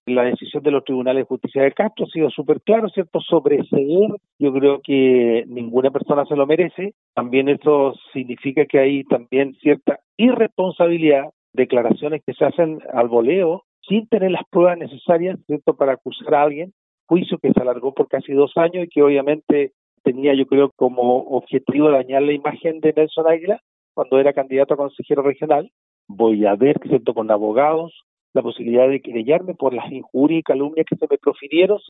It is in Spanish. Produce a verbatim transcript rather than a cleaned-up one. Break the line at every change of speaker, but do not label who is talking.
La decisión de los tribunales de justicia de Castro ha sido súper claro, ¿cierto? Sobreseer, yo creo que ninguna persona se lo merece. También eso significa que hay también cierta irresponsabilidad, declaraciones que se hacen al voleo, sin tener las pruebas necesarias, ¿cierto?, para acusar a alguien. Juicio que se alargó por casi dos años y que obviamente tenía, yo creo, como objetivo dañar la imagen de Nelson Águila cuando era candidato a consejero regional. Voy a ver, ¿cierto?, con abogados, la posibilidad de querellarme por las injurias y calumnias que se me profirieron